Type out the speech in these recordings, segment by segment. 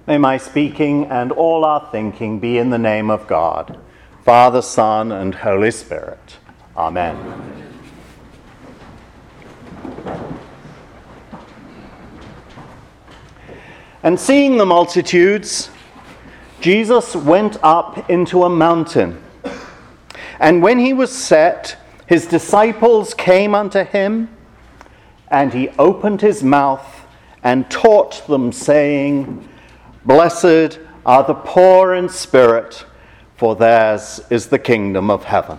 May my speaking and all our thinking be in the name of God, Father, Son, and Holy Spirit. Amen. And seeing the multitudes, Jesus went up into a mountain. And when he was set, his disciples came unto him, and he opened his mouth and taught them, saying, Blessed are the poor in spirit, for theirs is the kingdom of heaven.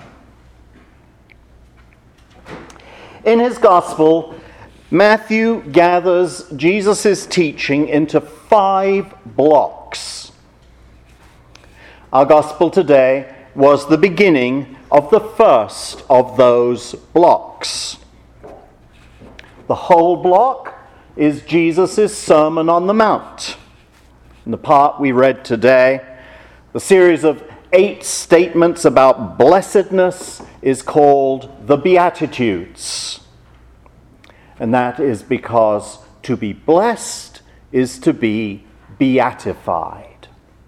In his gospel, Matthew gathers Jesus' teaching into 5 blocks. Our gospel today was the beginning of the first of those blocks. The whole block is Jesus' Sermon on the Mount. In the part we read today, the series of 8 statements about blessedness is called the Beatitudes. And that is because to be blessed is to be beatified.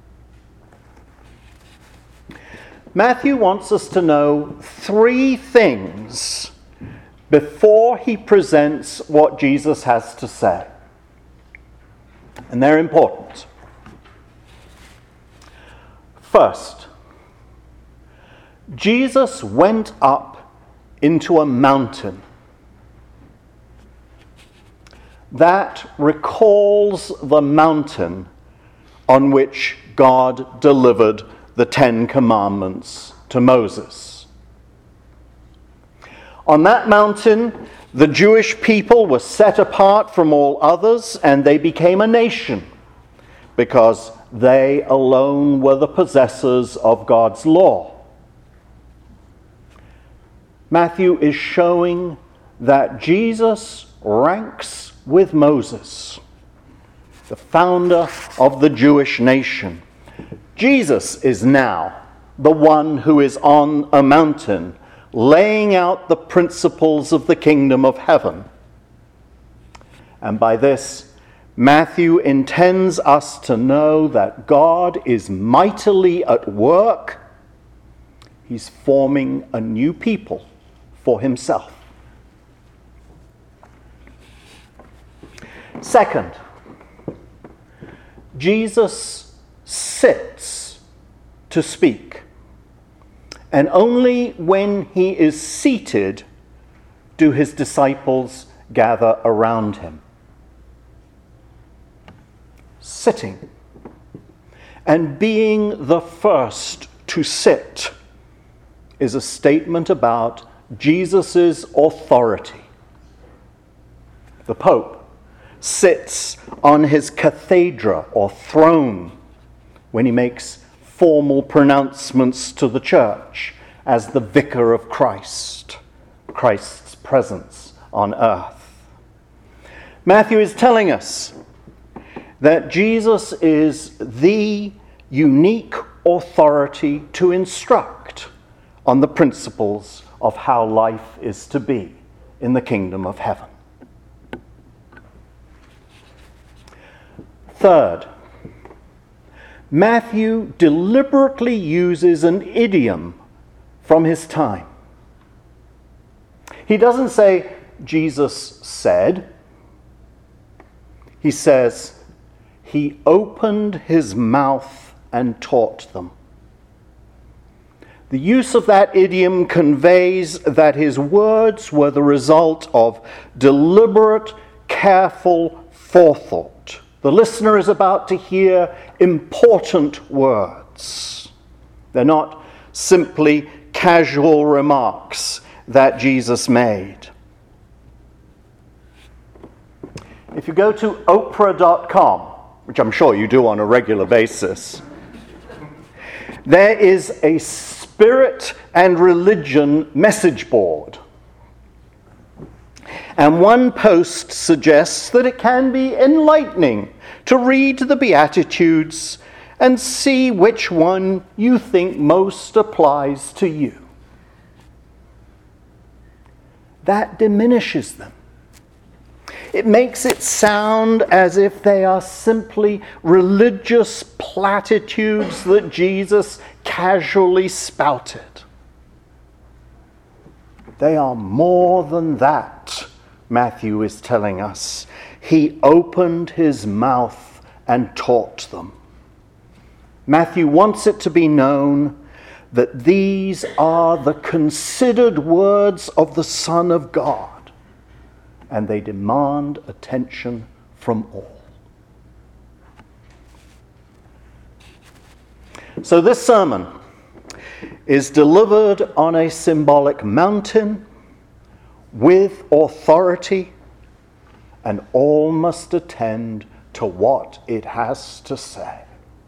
Matthew wants us to know 3 things before he presents what Jesus has to say. And they're important. First, Jesus went up into a mountain. That recalls the mountain on which God delivered the 10 Commandments to Moses. On that mountain, the Jewish people were set apart from all others, and they became a nation because they alone were the possessors of God's law. Matthew is showing that Jesus ranks with Moses, the founder of the Jewish nation. Jesus is now the one who is on a mountain, laying out the principles of the kingdom of heaven. And by this, Matthew intends us to know that God is mightily at work. He's forming a new people for himself. Second, Jesus sits to speak. And only when he is seated do his disciples gather around him. Sitting and being the first to sit is a statement about Jesus' authority. The Pope sits on his cathedra or throne when he makes formal pronouncements to the church as the vicar of Christ, Christ's presence on earth. Matthew is telling us that Jesus is the unique authority to instruct on the principles of how life is to be in the kingdom of heaven. Third, Matthew deliberately uses an idiom from his time. He doesn't say, Jesus said. He says, he opened his mouth and taught them. The use of that idiom conveys that his words were the result of deliberate, careful forethought. The listener is about to hear important words. They're not simply casual remarks that Jesus made. If you go to Oprah.com, which I'm sure you do on a regular basis, there is a spirit and religion message board. And one post suggests that it can be enlightening to read the Beatitudes and see which one you think most applies to you. That diminishes them. It makes it sound as if they are simply religious platitudes that Jesus casually spouted. They are more than that, Matthew is telling us. He opened his mouth and taught them. Matthew wants it to be known that these are the considered words of the Son of God, and they demand attention from all. So this sermon is delivered on a symbolic mountain with authority, and all must attend to what it has to say.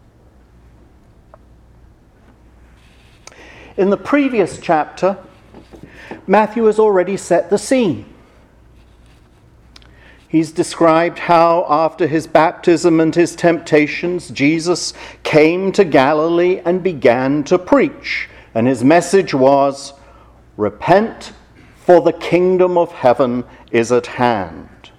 In the previous chapter, Matthew has already set the scene. He's described how after his baptism and his temptations, Jesus came to Galilee and began to preach. And his message was, "Repent, for the kingdom of heaven is at hand."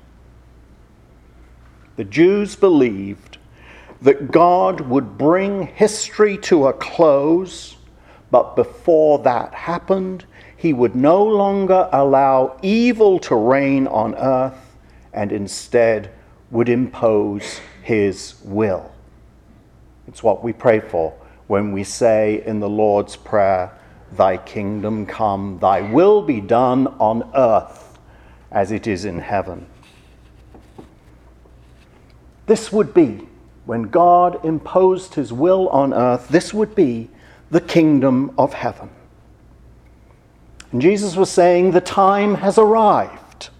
The Jews believed that God would bring history to a close, but before that happened, he would no longer allow evil to reign on earth, and instead would impose his will. It's what we pray for when we say in the Lord's Prayer, "Thy kingdom come, thy will be done on earth as it is in heaven." This would be, when God imposed his will on earth, this would be the kingdom of heaven. And Jesus was saying the time has arrived.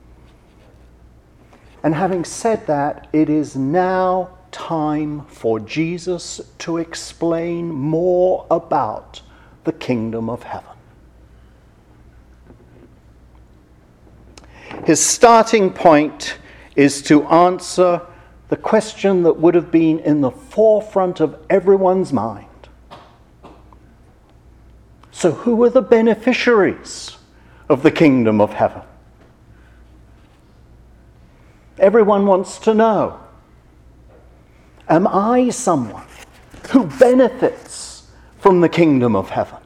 And having said that, it is now time for Jesus to explain more about the kingdom of heaven. His starting point is to answer the question that would have been in the forefront of everyone's mind. So who are the beneficiaries of the kingdom of heaven? Everyone wants to know, am I someone who benefits from the kingdom of heaven?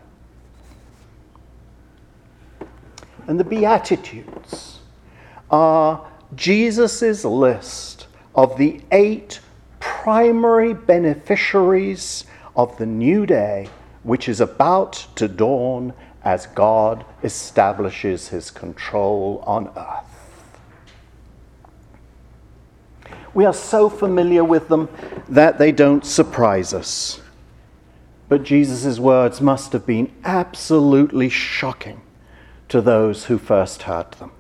And the Beatitudes are Jesus' list of the 8 primary beneficiaries of the new day, which is about to dawn as God establishes his control on earth. We are so familiar with them that they don't surprise us. But Jesus' words must have been absolutely shocking to those who first heard them.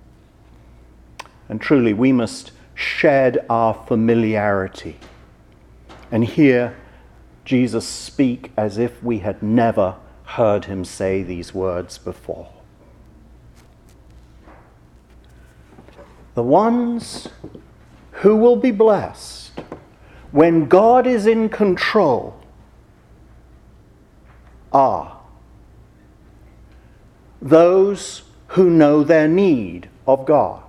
And truly, we must shed our familiarity and hear Jesus speak as if we had never heard him say these words before. The ones who will be blessed when God is in control are those who know their need of God,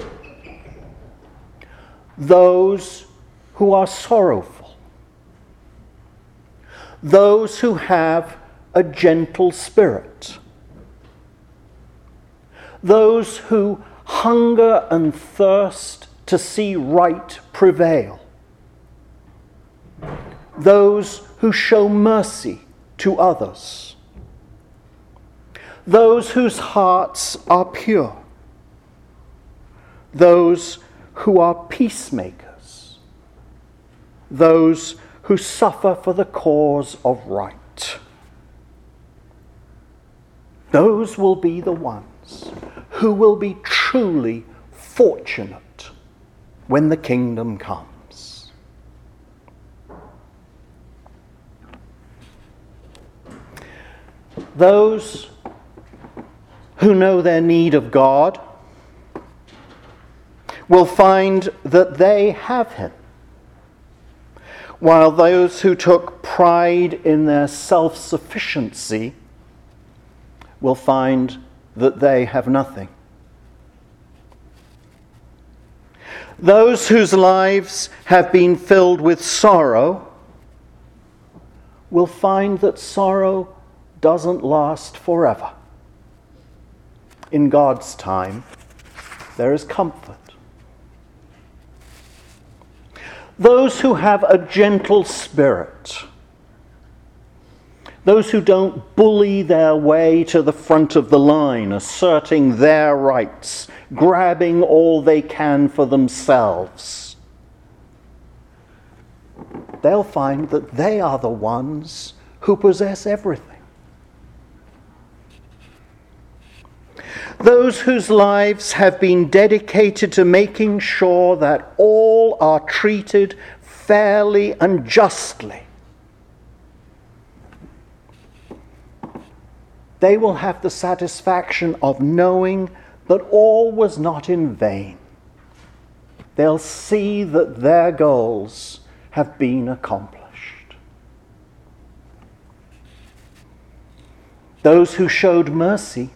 those who are sorrowful, those who have a gentle spirit, those who hunger and thirst to see right prevail, those who show mercy to others, those whose hearts are pure, those who are peacemakers, those who suffer for the cause of right. Those will be the ones who will be truly fortunate when the kingdom comes. Those who know their need of God will find that they have him, while those who took pride in their self-sufficiency will find that they have nothing. Those whose lives have been filled with sorrow will find that sorrow doesn't last forever. In God's time, there is comfort. Those who have a gentle spirit, those who don't bully their way to the front of the line, asserting their rights, grabbing all they can for themselves, they'll find that they are the ones who possess everything. Those whose lives have been dedicated to making sure that all are treated fairly and justly, they will have the satisfaction of knowing that all was not in vain. They'll see that their goals have been accomplished. Those who showed mercy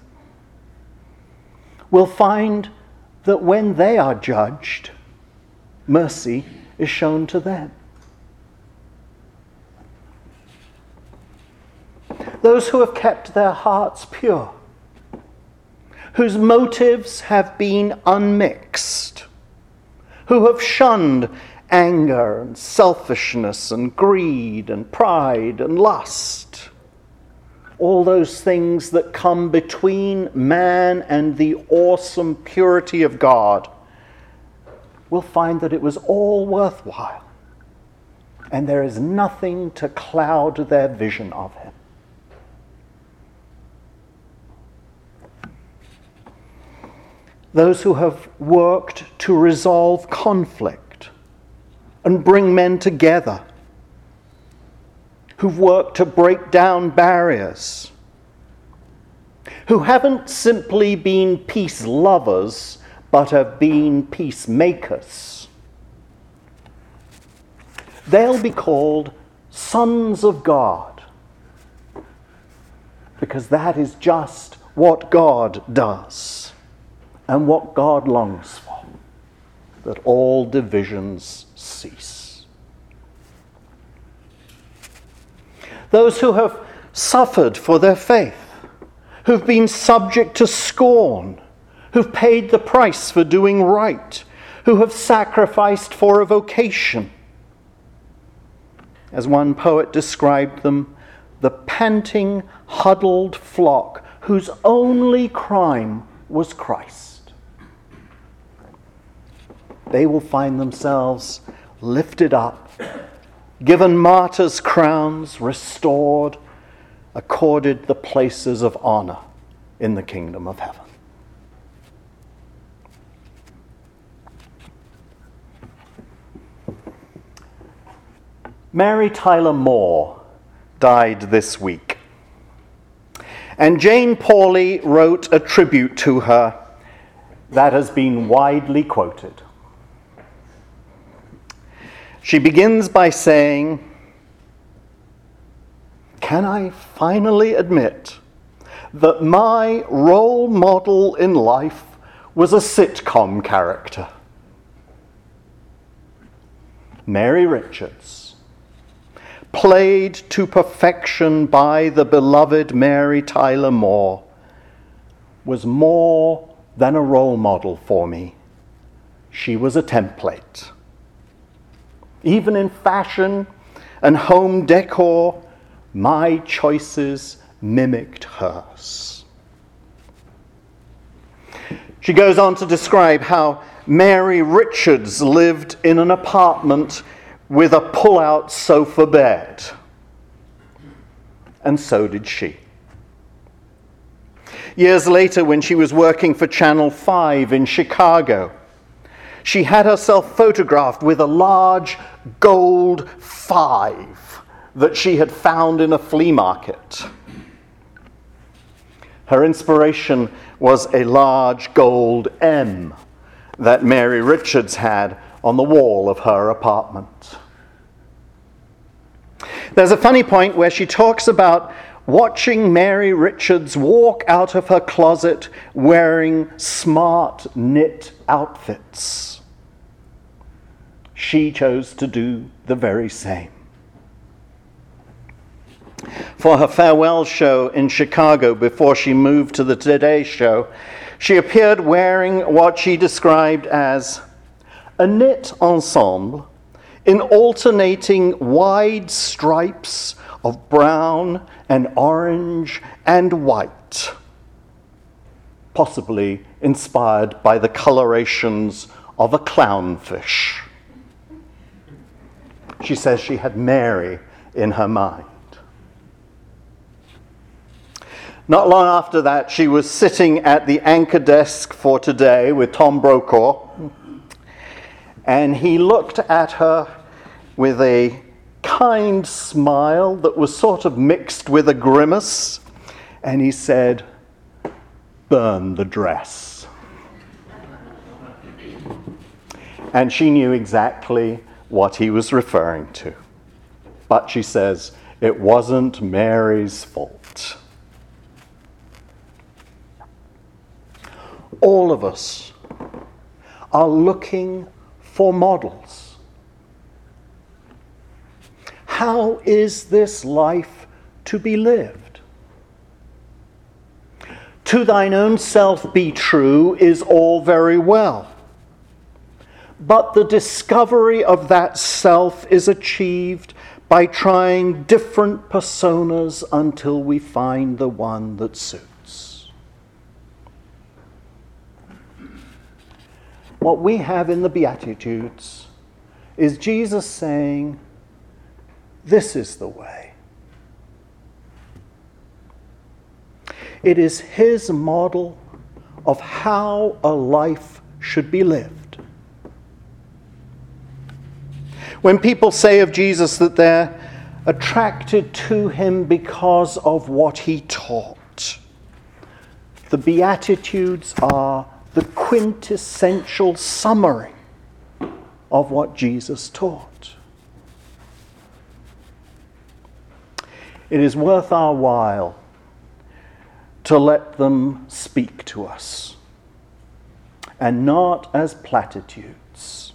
will find that when they are judged, mercy is shown to them. Those who have kept their hearts pure, whose motives have been unmixed, who have shunned anger and selfishness and greed and pride and lust, all those things that come between man and the awesome purity of God, will find that it was all worthwhile, and there is nothing to cloud their vision of him. Those who have worked to resolve conflict and bring men together, who've worked to break down barriers, who haven't simply been peace lovers, but have been peacemakers, they'll be called sons of God, because that is just what God does and what God longs for, that all divisions cease. Those who have suffered for their faith, who've been subject to scorn, who've paid the price for doing right, who have sacrificed for a vocation. As one poet described them, the panting, huddled flock whose only crime was Christ. They will find themselves lifted up, given martyrs' crowns, restored, accorded the places of honor in the kingdom of heaven. Mary Tyler Moore died this week, and Jane Pauley wrote a tribute to her that has been widely quoted. She begins by saying, "Can I finally admit that my role model in life was a sitcom character? Mary Richards, played to perfection by the beloved Mary Tyler Moore, was more than a role model for me. She was a template. Even in fashion and home decor, my choices mimicked hers." She goes on to describe how Mary Richards lived in an apartment with a pull-out sofa bed. And so did she. Years later, when she was working for Channel 5 in Chicago, she had herself photographed with a large gold 5 that she had found in a flea market. Her inspiration was a large gold M that Mary Richards had on the wall of her apartment. There's a funny point where she talks about watching Mary Richards walk out of her closet wearing smart knit outfits. she chose to do the very same. For her farewell show in Chicago before she moved to the Today Show, she appeared wearing what she described as a knit ensemble in alternating wide stripes of brown and orange and white, possibly inspired by the colorations of a clownfish. She says she had Mary in her mind. Not long after that, she was sitting at the anchor desk for Today with Tom Brokaw, and he looked at her with a kind smile that was sort of mixed with a grimace, and he said, "Burn the dress." And she knew exactly what he was referring to. But she says, it wasn't Mary's fault. All of us are looking for models. How is this life to be lived? To thine own self be true is all very well. But the discovery of that self is achieved by trying different personas until we find the one that suits. What we have in the Beatitudes is Jesus saying, this is the way. It is his model of how a life should be lived. When people say of Jesus that they're attracted to him because of what he taught, the Beatitudes are the quintessential summary of what Jesus taught. It is worth our while to let them speak to us, and not as platitudes.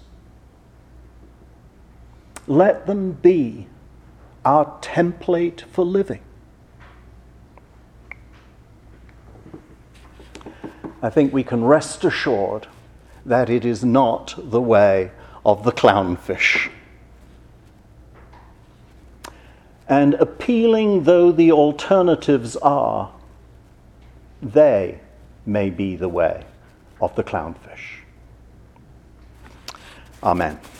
Let them be our template for living. I think we can rest assured that it is not the way of the clownfish. And appealing though the alternatives are, they may be the way of the clownfish. Amen.